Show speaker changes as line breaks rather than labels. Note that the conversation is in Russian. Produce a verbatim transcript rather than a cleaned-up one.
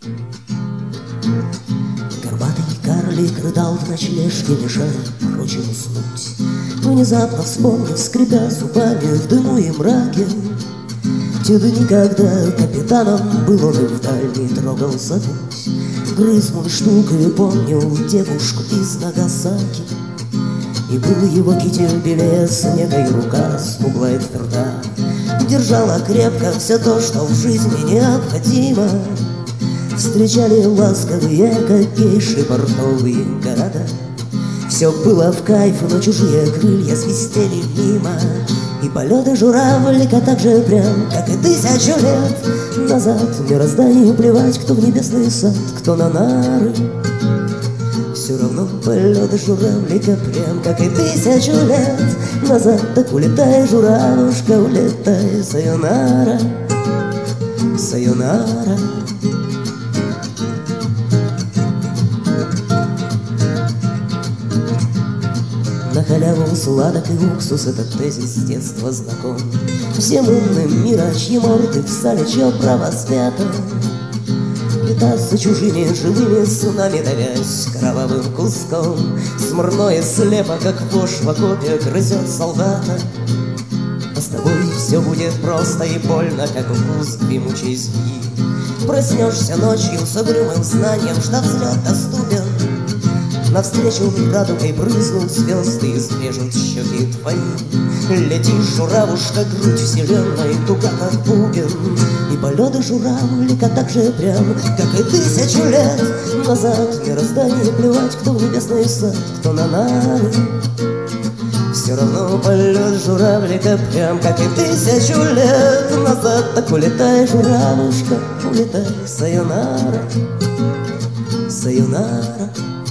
Горбатый карлик рыдал в ночлежке, мешая прочим уснуть. Внезапно вспомнив, скрипя зубами в дыму и мраке, те дни, когда капитаном был он и вдаль не трогался путь. Грыз мой штук и помнил девушку из Нагасаки. И был его китель белее снега, и рука смуглая и тверда держала крепко все то, что в жизни необходимо. Встречали ласковые, как гейши, портовые города. Все было в кайф, но чужие крылья свистели мимо. И полеты журавлика так же прям, как и тысячу лет назад. Мирозданию плевать, кто в небесный сад, кто на нары. Все равно полеты журавлика прям, как и тысячу лет назад. Так улетай, журавушка, улетай, сайонара, сайонара. На халяву сладок и уксус, этот тезис с детства знаком всем умным мира, чьи морды в сале, чье право свято. Питаться чужими живыми снами, давясь кровавым куском. Смурное слепо, как вошь в окопе, грызет солдата. А с тобой все будет просто и больно, как укус гремучей змеи. Проснешься ночью с угрюмым знанием, что взлет доступен. Навстречу радугой брызнут звезды и срежут щеки твои. Летишь, журавушка, грудь вселенной, туга как бубен. И полеты журавлика так же прям, как и тысячу лет назад. Мирозданию плевать, кто в небесный сад, кто на нары. Все равно полет журавлика прям, как и тысячу лет назад. Так улетай, журавушка, улетай, сайонара, сайонара.